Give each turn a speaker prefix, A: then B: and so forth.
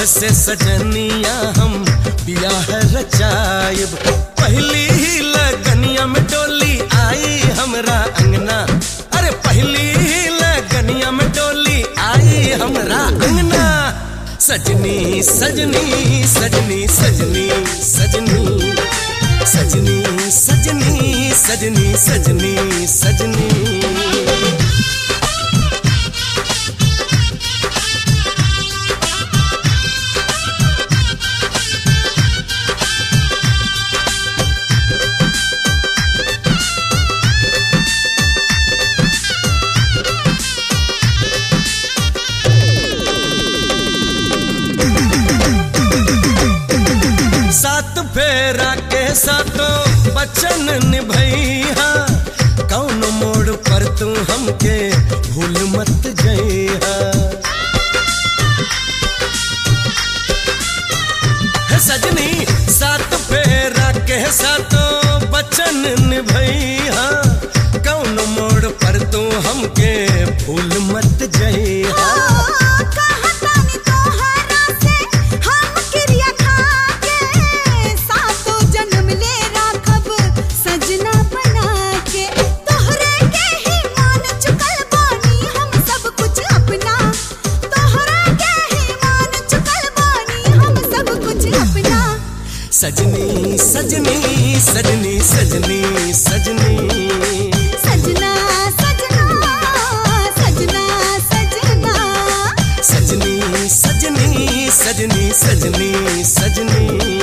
A: से सजनिया हम बियाह रचायब। पहली ही लगनिया में डोली आई हमरा अंगना, अरे पहली ही लगनिया में डोली आई हमरा अंगना। सजनी सजनी सजनी सजनी सजनी सजनी सजनी सजनी सजनी सजनी। सात फेरा के सातों बचन निभैया, कौन मोड़ पर तू हमके भूल मत जइहा। हे सजनी सात फेरा के सातों बचन निभैया, कौन मोड़ पर तू हमके भूल मत जइहा। सजनी सजनी सजनी सजनी सजनी
B: सजना सजना सजना सजना
A: सजनी सजनी सजनी सजनी सजनी।